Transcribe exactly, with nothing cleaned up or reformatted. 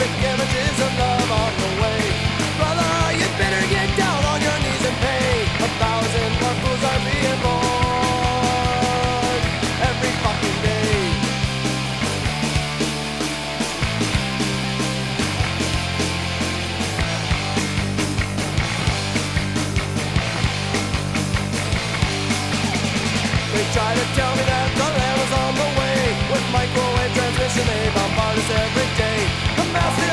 Perfect images of love on the way. Brother, you better get down on your knees and pay. A thousand more fools are being born every fucking day. They try to tell me that the land is on the way. With microwave transmission they bombard us every day. A massive